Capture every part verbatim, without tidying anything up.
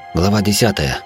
Глава десятая.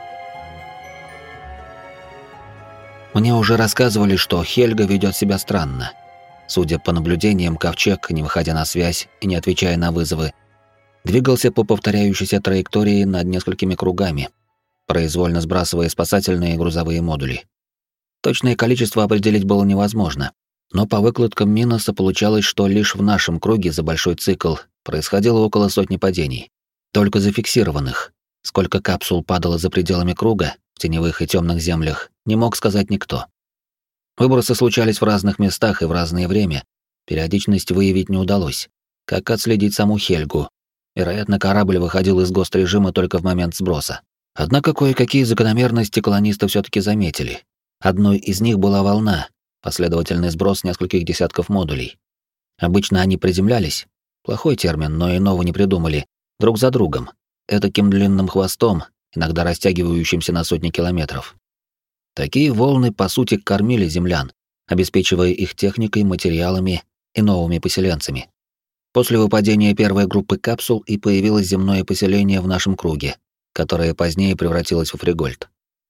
Мне уже рассказывали, что Хельга ведет себя странно. Судя по наблюдениям, ковчег, не выходя на связь и не отвечая на вызовы, двигался по повторяющейся траектории над несколькими кругами, произвольно сбрасывая спасательные и грузовые модули. Точное количество определить было невозможно, но по выкладкам Миноса получалось, что лишь в нашем круге за большой цикл происходило около сотни падений, только зафиксированных. Сколько капсул падало за пределами круга, в теневых и темных землях, не мог сказать никто. Выбросы случались в разных местах и в разное время, периодичность выявить не удалось. Как отследить саму Хельгу? Вероятно, корабль выходил из гострежима только в момент сброса. Однако кое-какие закономерности колонисты все-таки заметили. Одной из них была волна, последовательный сброс нескольких десятков модулей. Обычно они приземлялись, плохой термин, но иного не придумали, друг за другом, этаким длинным хвостом, иногда растягивающимся на сотни километров. Такие волны, по сути, кормили землян, обеспечивая их техникой, материалами и новыми поселенцами. После выпадения первой группы капсул и появилось земное поселение в нашем круге, которое позднее превратилось в Фригольд.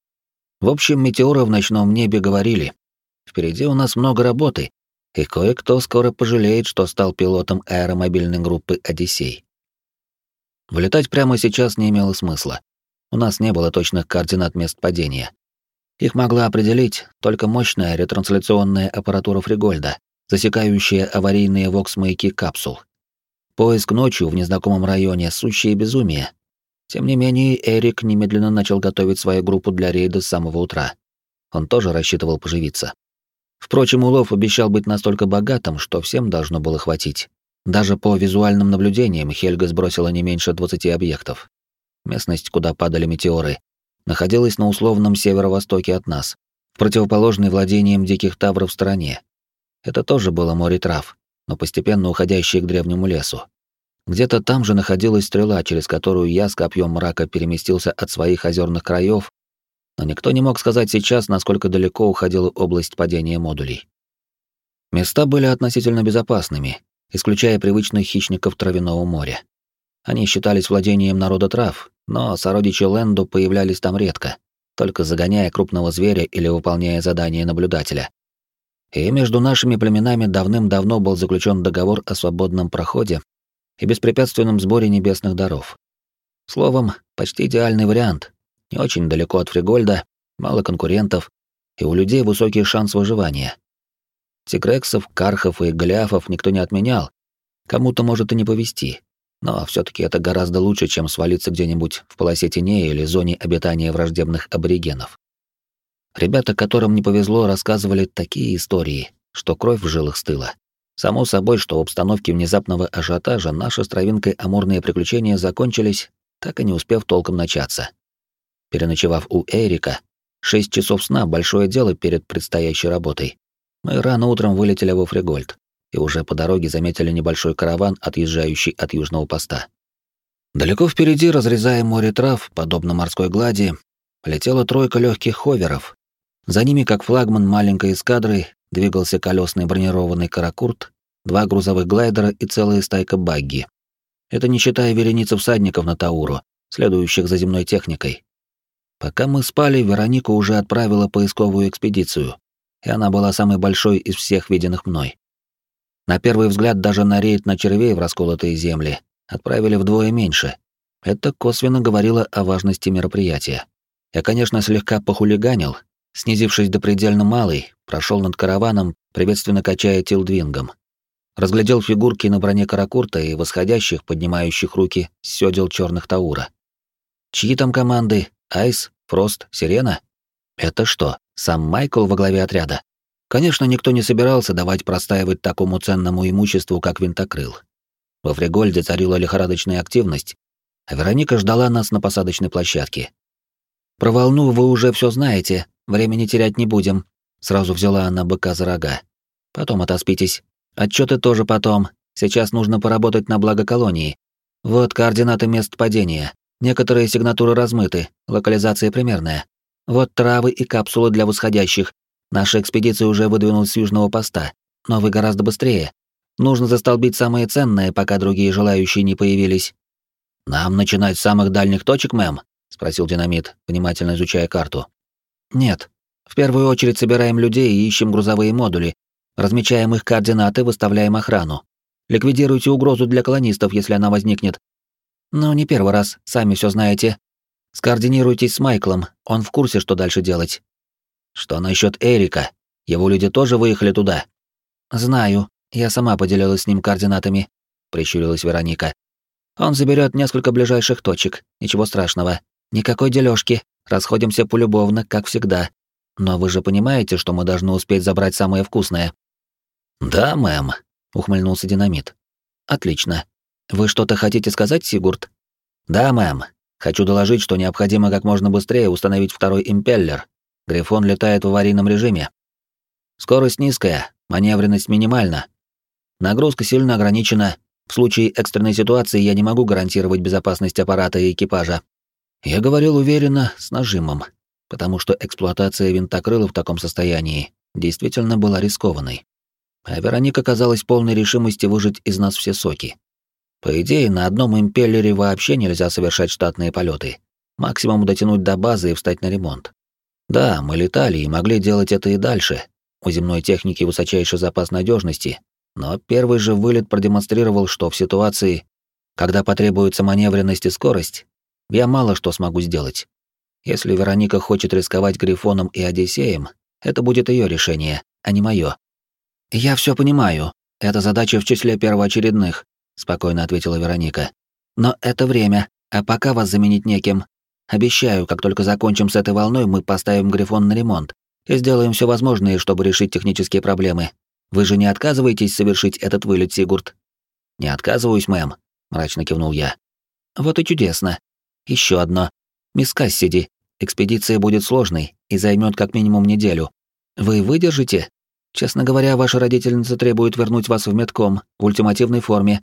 В общем, метеоры в ночном небе говорили: впереди у нас много работы, и кое-кто скоро пожалеет, что стал пилотом аэромобильной группы «Одиссей». Вылетать прямо сейчас не имело смысла. У нас не было точных координат мест падения. Их могла определить только мощная ретрансляционная аппаратура Фригольда, засекающая аварийные вокс-маяки капсул. Поиск ночью в незнакомом районе — сущее безумие. Тем не менее, Эрик немедленно начал готовить свою группу для рейда с самого утра. Он тоже рассчитывал поживиться. Впрочем, улов обещал быть настолько богатым, что всем должно было хватить. Даже по визуальным наблюдениям Хельга сбросила не меньше двадцати объектов. Местность, куда падали метеоры, находилась на условном северо-востоке от нас, в противоположной владениям диких тавров стороне. Это тоже было море трав, но постепенно уходящее к древнему лесу. Где-то там же находилась стрела, через которую я с копьем мрака переместился от своих озерных краев, но никто не мог сказать сейчас, насколько далеко уходила область падения модулей. Места были относительно безопасными, исключая привычных хищников травяного моря. Они считались владением народа трав, но сородичи Лэнду появлялись там редко, только загоняя крупного зверя или выполняя задания наблюдателя. И между нашими племенами давным-давно был заключен договор о свободном проходе и беспрепятственном сборе небесных даров. Словом, почти идеальный вариант. Не очень далеко от Фригольда, мало конкурентов, и у людей высокий шанс выживания. Тигрексов, кархов и голиафов никто не отменял, кому-то может и не повезти, но все-таки это гораздо лучше, чем свалиться где-нибудь в полосе теней или зоне обитания враждебных аборигенов. Ребята, которым не повезло, рассказывали такие истории, что кровь в жилах стыла. Само собой, что в обстановке внезапного ажиотажа наши с травинкой амурные приключения закончились, так и не успев толком начаться. Переночевав у Эрика, шесть часов сна — большое дело перед предстоящей работой. Мы рано утром вылетели во Фригольд и уже по дороге заметили небольшой караван, отъезжающий от южного поста. Далеко впереди, разрезая море трав, подобно морской глади, летела тройка легких ховеров. За ними, как флагман маленькой эскадры, двигался колесный бронированный каракурт, два грузовых глайдера и целая стайка багги. Это не считая вереницы всадников на Тауру, следующих за земной техникой. Пока мы спали, Вероника уже отправила поисковую экспедицию, и она была самой большой из всех виденных мной. На первый взгляд даже на рейд на червей в расколотые земли отправили вдвое меньше. Это косвенно говорило о важности мероприятия. Я, конечно, слегка похулиганил, снизившись до предельно малой, прошел над караваном, приветственно качая тилдвингом. Разглядел фигурки на броне каракурта и восходящих, поднимающих руки с сёдел черных Таура. Чьи там команды? Айс? Фрост? Сирена? Это что, сам Майкл во главе отряда? Конечно, никто не собирался давать простаивать такому ценному имуществу, как винтокрыл. Во Фригольде царила лихорадочная активность, а Вероника ждала нас на посадочной площадке. «Про волну вы уже все знаете, времени терять не будем», — сразу взяла она быка за рога. «Потом отоспитесь. Отчеты тоже потом. Сейчас нужно поработать на благо колонии. Вот координаты мест падения. Некоторые сигнатуры размыты, локализация примерная. Вот травы и капсулы для восходящих. Наша экспедиция уже выдвинулась с южного поста, но вы гораздо быстрее. Нужно застолбить самые ценные, пока другие желающие не появились». «Нам начинать с самых дальних точек, мэм?» — спросил Динамит, внимательно изучая карту. Нет. В первую очередь собираем людей и ищем грузовые модули, размечаем их координаты, выставляем охрану. Ликвидируйте угрозу для колонистов, если она возникнет. Но не первый раз, сами все знаете. Скоординируйтесь с Майклом, он в курсе, что дальше делать. Что насчет Эрика? Его люди тоже выехали туда? Знаю, я сама поделилась с ним координатами, прищурилась Вероника. Он заберет несколько ближайших точек, ничего страшного. Никакой дележки, расходимся полюбовно, как всегда. Но вы же понимаете, что мы должны успеть забрать самое вкусное. Да, мэм, ухмыльнулся Динамит. Отлично. Вы что-то хотите сказать, Сигурд? Да, мэм. Хочу доложить, что необходимо как можно быстрее установить второй импеллер. Грифон летает в аварийном режиме. Скорость низкая, маневренность минимальна. Нагрузка сильно ограничена. В случае экстренной ситуации я не могу гарантировать безопасность аппарата и экипажа. Я говорил уверенно, с нажимом, потому что эксплуатация винтокрыла в таком состоянии действительно была рискованной. А Вероника казалась полной решимости выжать из нас все соки. По идее, на одном импеллере вообще нельзя совершать штатные полеты. Максимум дотянуть до базы и встать на ремонт. Да, мы летали и могли делать это и дальше. У земной техники высочайший запас надежности, но первый же вылет продемонстрировал, что в ситуации, когда потребуется маневренность и скорость, я мало что смогу сделать. Если Вероника хочет рисковать Грифоном и Одиссеем, это будет ее решение, а не мое. Я все понимаю. Это задача в числе первоочередных, спокойно ответила Вероника. Но это время, а пока вас заменить неким. Обещаю, как только закончим с этой волной, мы поставим Грифон на ремонт и сделаем все возможное, чтобы решить технические проблемы. Вы же не отказываетесь совершить этот вылет, Сигурд? Не отказываюсь, мэм, мрачно кивнул я. Вот и чудесно. Еще одно. Мисс Кассиди, экспедиция будет сложной и займет как минимум неделю. Вы выдержите? Честно говоря, ваша родительница требует вернуть вас в медком в ультимативной форме.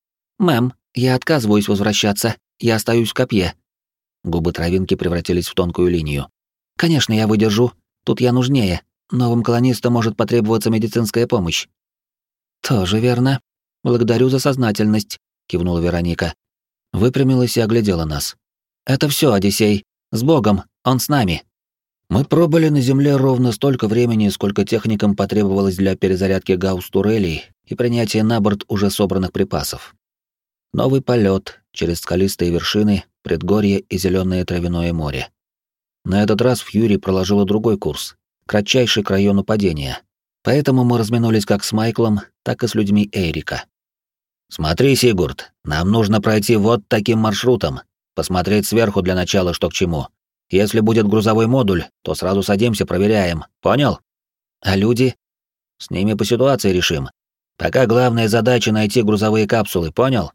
Мэм, я отказываюсь возвращаться. Я остаюсь в копье. Губы травинки превратились в тонкую линию. Конечно, я выдержу. Тут я нужнее. Новым колонистам может потребоваться медицинская помощь. Тоже верно. Благодарю за сознательность, кивнула Вероника. Выпрямилась и оглядела нас. Это все, Одиссей. С Богом, он с нами. Мы пробыли на земле ровно столько времени, сколько техникам потребовалось для перезарядки гаусс-турелей и принятия на борт уже собранных припасов. Новый полет через скалистые вершины, предгорье и зеленое травяное море. На этот раз Фьюри проложила другой курс, кратчайший к району падения. Поэтому мы разминулись как с Майклом, так и с людьми Эрика. «Смотри, Сигурд, нам нужно пройти вот таким маршрутом, посмотреть сверху для начала, что к чему. Если будет грузовой модуль, то сразу садимся, проверяем. Понял? А люди? С ними по ситуации решим. Пока главная задача — найти грузовые капсулы, понял?»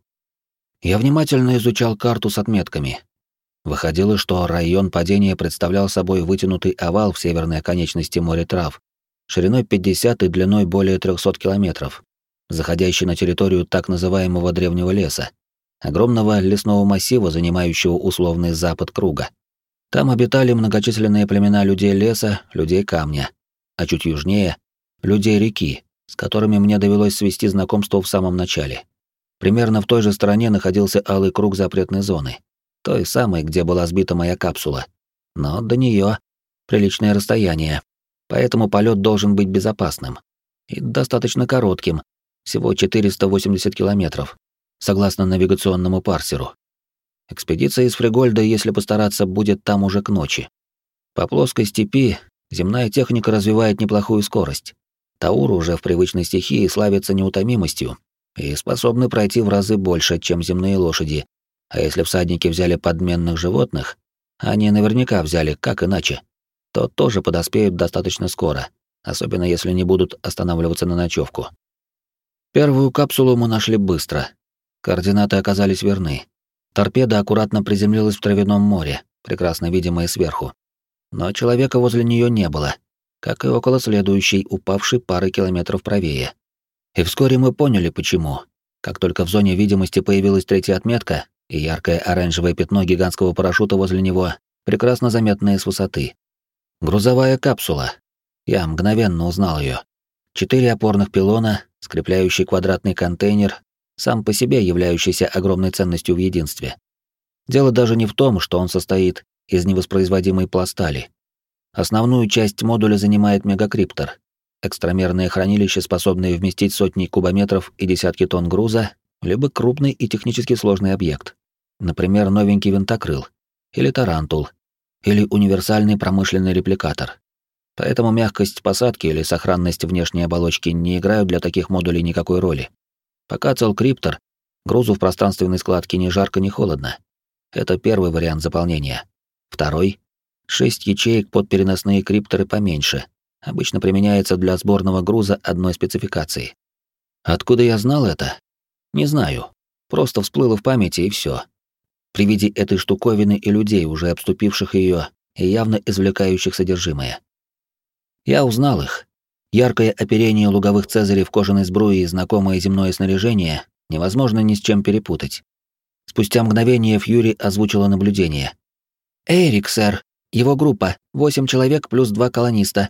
Я внимательно изучал карту с отметками. Выходило, что район падения представлял собой вытянутый овал в северной оконечности моря трав, шириной пятьдесят и длиной более трехсот километров, заходящий на территорию так называемого древнего леса, огромного лесного массива, занимающего условный запад круга. Там обитали многочисленные племена людей леса, людей камня, а чуть южнее — людей реки, с которыми мне довелось свести знакомство в самом начале. Примерно в той же стороне находился алый круг запретной зоны, той самой, где была сбита моя капсула. Но до нее приличное расстояние, поэтому полет должен быть безопасным и достаточно коротким, всего четыреста восемьдесят километров, согласно навигационному парсеру. Экспедиция из Фригольда, если постараться, будет там уже к ночи. По плоской степи земная техника развивает неплохую скорость. Тауры уже в привычной стихии славятся неутомимостью и способны пройти в разы больше, чем земные лошади. А если всадники взяли подменных животных, они наверняка взяли, как иначе, то тоже подоспеют достаточно скоро, особенно если не будут останавливаться на ночевку. Первую капсулу мы нашли быстро. Координаты оказались верны. Торпеда аккуратно приземлилась в травяном море, прекрасно видимая сверху. Но человека возле нее не было, как и около следующей, упавшей пары километров правее. И вскоре мы поняли, почему. Как только в зоне видимости появилась третья отметка и яркое оранжевое пятно гигантского парашюта возле него, прекрасно заметное с высоты. Грузовая капсула. Я мгновенно узнал ее. Четыре опорных пилона, скрепляющий квадратный контейнер, сам по себе являющийся огромной ценностью в единстве. Дело даже не в том, что он состоит из невоспроизводимой пластали. Основную часть модуля занимает мегакриптор, экстрамерное хранилище, способное вместить сотни кубометров и десятки тонн груза, либо крупный и технически сложный объект, например, новенький винтокрыл, или тарантул, или универсальный промышленный репликатор. Поэтому мягкость посадки или сохранность внешней оболочки не играют для таких модулей никакой роли. Пока цел криптор, грузу в пространственной складке ни жарко, ни холодно. Это первый вариант заполнения. Второй — шесть ячеек под переносные крипторы поменьше. Обычно применяется для сборного груза одной спецификации. Откуда я знал это? Не знаю. Просто всплыло в памяти, и все. При виде этой штуковины и людей, уже обступивших ее и явно извлекающих содержимое. Я узнал их. Яркое оперение луговых цезарей в кожаной сбруе и знакомое земное снаряжение невозможно ни с чем перепутать. Спустя мгновение Фьюри озвучила наблюдение. «Эрик, сэр. Его группа. Восемь человек плюс два колониста».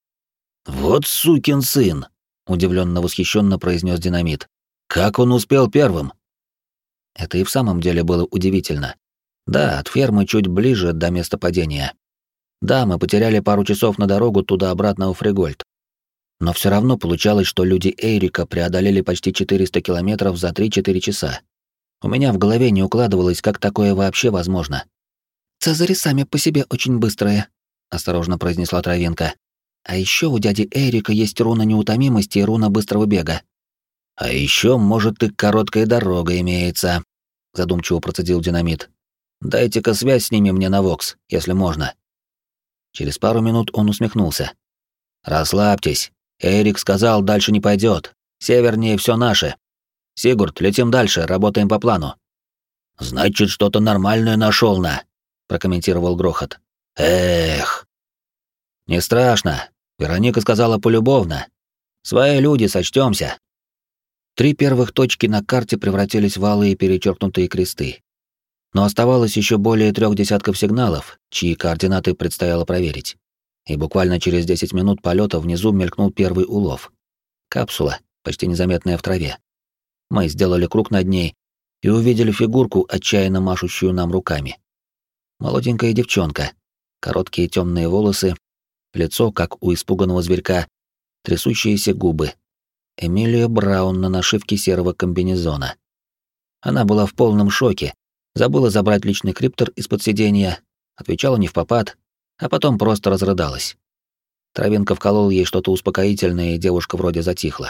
«Вот сукин сын!» — удивленно восхищенно произнес Динамит. «Как он успел первым?» Это и в самом деле было удивительно. Да, от фермы чуть ближе до места падения. Да, мы потеряли пару часов на дорогу туда-обратно в Фригольд. Но все равно получалось, что люди Эрика преодолели почти четыреста километров за три-четыре часа. У меня в голове не укладывалось, как такое вообще возможно. «Цезари сами по себе очень быстрые», — осторожно произнесла Травинка. «А еще у дяди Эрика есть руна неутомимости и руна быстрого бега». «А еще, может, и короткая дорога имеется», — задумчиво процедил Динамит. «Дайте-ка связь с ними мне на Вокс, если можно». Через пару минут он усмехнулся. «Расслабьтесь. Эрик сказал, дальше не пойдет. Севернее все наше. Сигурд, летим дальше, работаем по плану». «Значит, что-то нормальное нашел на», — прокомментировал Грохот. «Эх». «Не страшно. Вероника сказала полюбовно. Свои люди, сочтёмся». Три первых точки на карте превратились в алые перечеркнутые кресты. Но оставалось еще более трех десятков сигналов, чьи координаты предстояло проверить. И буквально через десять минут полета внизу мелькнул первый улов. Капсула, почти незаметная в траве. Мы сделали круг над ней и увидели фигурку, отчаянно машущую нам руками. Молоденькая девчонка, короткие темные волосы, лицо, как у испуганного зверька, трясущиеся губы. Эмилия Браун на нашивке серого комбинезона. Она была в полном шоке, забыла забрать личный криптор из-под сиденья, отвечала не впопад, а потом просто разрыдалась. Травинка вколол ей что-то успокоительное, и девушка вроде затихла.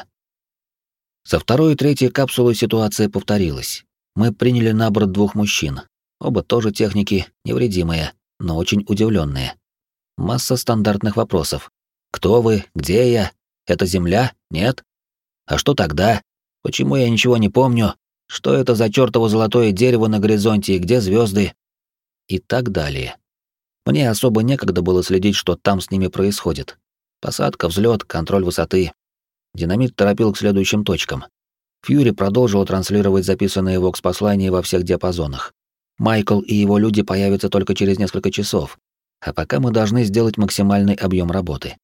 Со второй и третьей капсулой ситуация повторилась. Мы приняли на борт двух мужчин. Оба тоже техники, невредимые, но очень удивленные. Масса стандартных вопросов. Кто вы? Где я? Это Земля? Нет? А что тогда? Почему я ничего не помню? Что это за чёртово золотое дерево на горизонте и где звезды? И так далее. Мне особо некогда было следить, что там с ними происходит. Посадка, взлет, контроль высоты. Динамит торопил к следующим точкам. Фьюри продолжил транслировать записанные вокс-послания во всех диапазонах. Майкл и его люди появятся только через несколько часов, а пока мы должны сделать максимальный объем работы.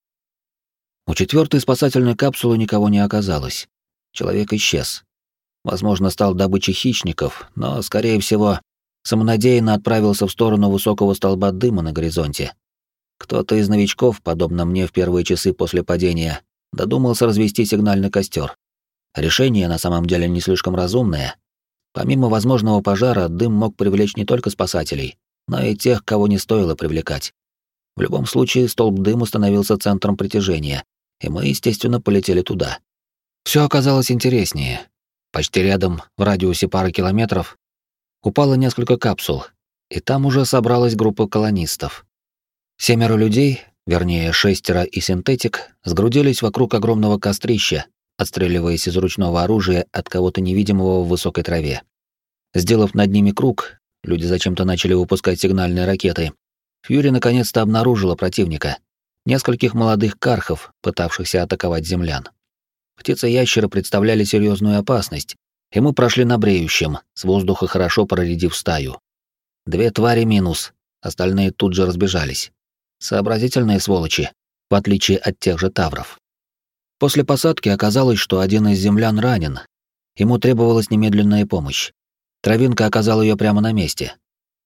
У четвертой спасательной капсулы никого не оказалось. Человек исчез. Возможно, стал добычей хищников, но, скорее всего, самонадеянно отправился в сторону высокого столба дыма на горизонте. Кто-то из новичков, подобно мне в первые часы после падения, додумался развести сигнальный костер. Решение на самом деле не слишком разумное. Помимо возможного пожара, дым мог привлечь не только спасателей, но и тех, кого не стоило привлекать. В любом случае, столб дыма становился центром притяжения, и мы, естественно, полетели туда. Все оказалось интереснее. Почти рядом, в радиусе пары километров, упало несколько капсул, и там уже собралась группа колонистов. Семеро людей, вернее, шестеро и синтетик, сгрудились вокруг огромного кострища, отстреливаясь из ручного оружия от кого-то невидимого в высокой траве. Сделав над ними круг, люди зачем-то начали выпускать сигнальные ракеты. Фьюри наконец-то обнаружила противника. Нескольких молодых кархов, пытавшихся атаковать землян. Птицы-ящеры представляли серьезную опасность, и мы прошли на бреющем, с воздуха хорошо проредив стаю. Две твари минус, остальные тут же разбежались. Сообразительные сволочи, в отличие от тех же тавров. После посадки оказалось, что один из землян ранен. Ему требовалась немедленная помощь. Травинка оказал ее прямо на месте.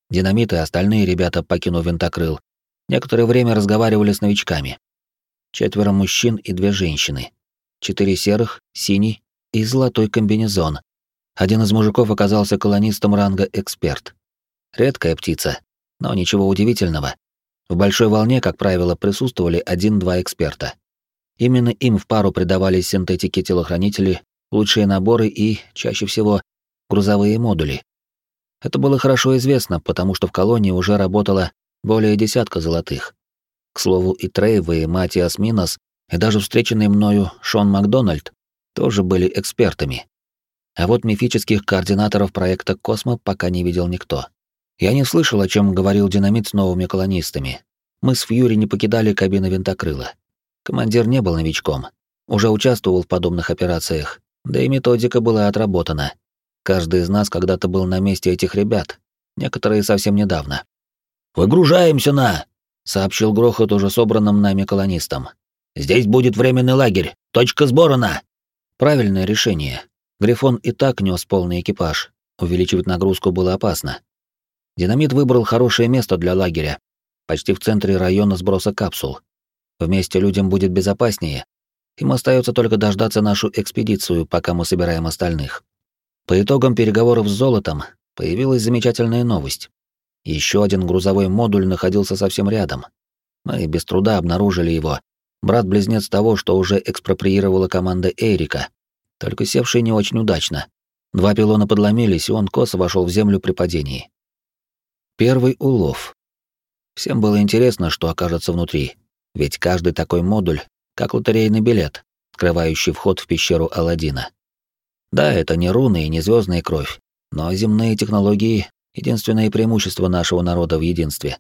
Динамит и остальные ребята, покинув винтокрыл, некоторое время разговаривали с новичками. Четверо мужчин и две женщины. Четыре серых, синий и золотой комбинезон. Один из мужиков оказался колонистом ранга «Эксперт». Редкая птица, но ничего удивительного. В большой волне, как правило, присутствовали один-два эксперта. Именно им в пару придавались синтетики-телохранители, лучшие наборы и, чаще всего, грузовые модули. Это было хорошо известно, потому что в колонии уже работало более десятка золотых. К слову, и Трейв, и Матиас Минос, и даже встреченный мною Шон Макдональд тоже были экспертами. А вот мифических координаторов проекта «Космо» пока не видел никто. Я не слышал, о чем говорил Динамит с новыми колонистами. Мы с Фьюри не покидали кабины винтокрыла. Командир не был новичком, уже участвовал в подобных операциях, да и методика была отработана. Каждый из нас когда-то был на месте этих ребят, некоторые совсем недавно. «Выгружаемся на!» — сообщил Грохот уже собранным нами колонистам. «Здесь будет временный лагерь. Точка сбора на!» Правильное решение. Грифон и так нес полный экипаж. Увеличивать нагрузку было опасно. Динамит выбрал хорошее место для лагеря, почти в центре района сброса капсул. Вместе людям будет безопаснее. Им остается только дождаться нашу экспедицию, пока мы собираем остальных. По итогам переговоров с Золотом появилась замечательная новость. Еще один грузовой модуль находился совсем рядом. Мы без труда обнаружили его. Брат-близнец того, что уже экспроприировала команда Эрика, только севший не очень удачно. Два пилона подломились, и он косо вошел в землю при падении. Первый улов. Всем было интересно, что окажется внутри, ведь каждый такой модуль как лотерейный билет, открывающий вход в пещеру Аладдина. Да, это не руны и не звездная кровь, но земные технологии — единственное преимущество нашего народа в единстве.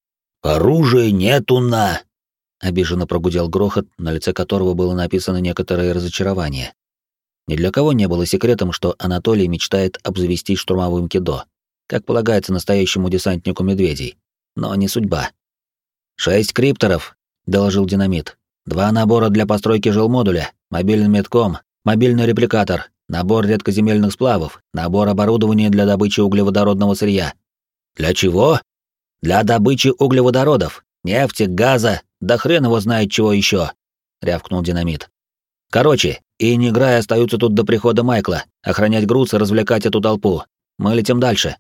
«Оружия нету на!» — обиженно прогудел Грохот, на лице которого было написано некоторое разочарование. Ни для кого не было секретом, что Анатолий мечтает обзавестись штурмовым кидо, как полагается настоящему десантнику медведей, но не судьба. «Шесть крипторов», — доложил Динамит. «Два набора для постройки жилмодуля, мобильный медком, мобильный репликатор, набор редкоземельных сплавов, набор оборудования для добычи углеводородного сырья». «Для чего?» «Для добычи углеводородов, нефти, газа, да хрен его знает чего еще», — рявкнул Динамит. «Короче, и не играя остаются тут до прихода Майкла, охранять груз и развлекать эту толпу. Мы летим дальше».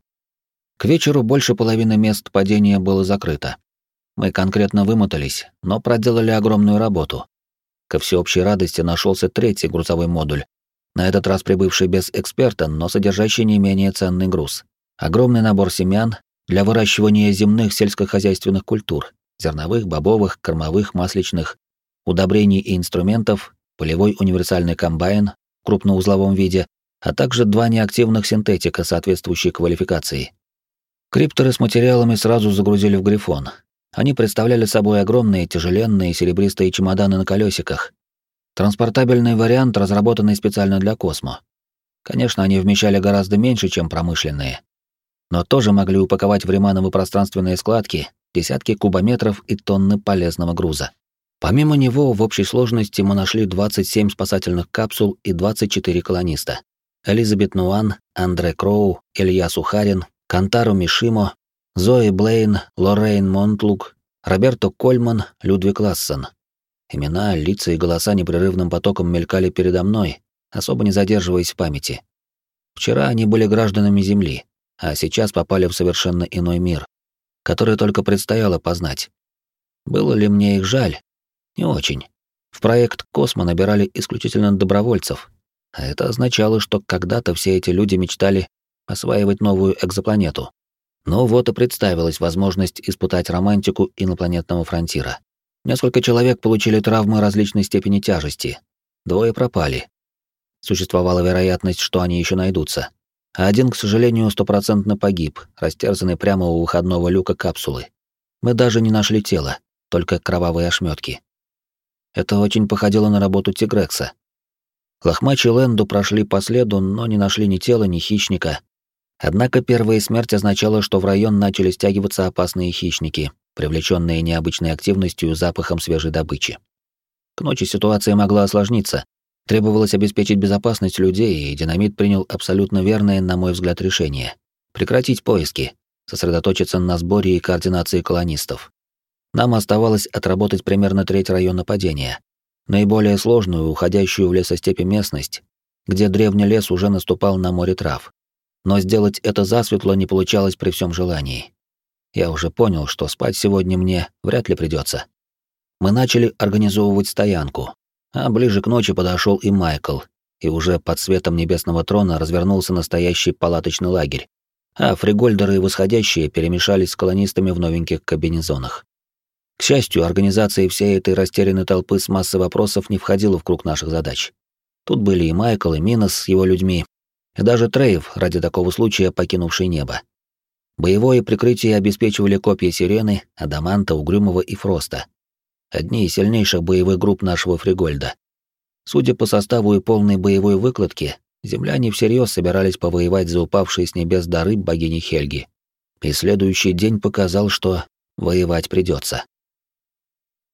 К вечеру больше половины мест падения было закрыто. Мы конкретно вымотались, но проделали огромную работу. Ко всеобщей радости нашелся третий грузовой модуль, на этот раз прибывший без эксперта, но содержащий не менее ценный груз. Огромный набор семян для выращивания земных сельскохозяйственных культур, зерновых, бобовых, кормовых, масличных, удобрений и инструментов, полевой универсальный комбайн в крупноузловом виде, а также два неактивных синтетика соответствующей квалификации. Крипторы с материалами сразу загрузили в Грифон. Они представляли собой огромные тяжеленные серебристые чемоданы на колесиках. Транспортабельный вариант, разработанный специально для Космо. Конечно, они вмещали гораздо меньше, чем промышленные, но тоже могли упаковать в ремановые пространственные складки десятки кубометров и тонны полезного груза. Помимо него, в общей сложности мы нашли двадцать семь спасательных капсул и двадцать четыре колониста. Элизабет Нуан, Андре Кроу, Илья Сухарин, Кантару Мишимо, Зои Блейн, Лоррейн Монтлук, Роберто Кольман, Людвиг Лассон. Имена, лица и голоса непрерывным потоком мелькали передо мной, особо не задерживаясь в памяти. Вчера они были гражданами Земли, а сейчас попали в совершенно иной мир, который только предстояло познать. Было ли мне их жаль? Не очень. В проект «Космо» набирали исключительно добровольцев, а это означало, что когда-то все эти люди мечтали осваивать новую экзопланету. Но вот и представилась возможность испытать романтику инопланетного фронтира. Несколько человек получили травмы различной степени тяжести. Двое пропали. Существовала вероятность, что они еще найдутся. А один, к сожалению, стопроцентно погиб, растерзанный прямо у выходного люка капсулы. Мы даже не нашли тело, только кровавые ошметки. Это очень походило на работу Тигрекса. Лохмач и Лэнду прошли по следу, но не нашли ни тела, ни хищника. Однако первая смерть означала, что в район начали стягиваться опасные хищники, привлеченные необычной активностью и запахом свежей добычи. К ночи ситуация могла осложниться. Требовалось обеспечить безопасность людей, и Динамит принял абсолютно верное, на мой взгляд, решение — прекратить поиски, сосредоточиться на сборе и координации колонистов. Нам оставалось отработать примерно треть района падения, наиболее сложную, уходящую в лесостепи местность, где древний лес уже наступал на море трав. Но сделать это засветло не получалось при всем желании. Я уже понял, что спать сегодня мне вряд ли придется. Мы начали организовывать стоянку, а ближе к ночи подошел и Майкл, и уже под светом небесного трона развернулся настоящий палаточный лагерь, а фригольдеры и восходящие перемешались с колонистами в новеньких комбинезонах. К счастью, организация всей этой растерянной толпы с массой вопросов не входила в круг наших задач. Тут были и Майкл, и Минос с его людьми, и даже Трейв, ради такого случая покинувший небо. Боевое прикрытие обеспечивали копья Сирены, Адаманта, Угрюмого и Фроста. Одни из сильнейших боевых групп нашего Фригольда. Судя по составу и полной боевой выкладке, земляне всерьез собирались повоевать за упавшие с небес дары богини Хельги. И следующий день показал, что воевать придется.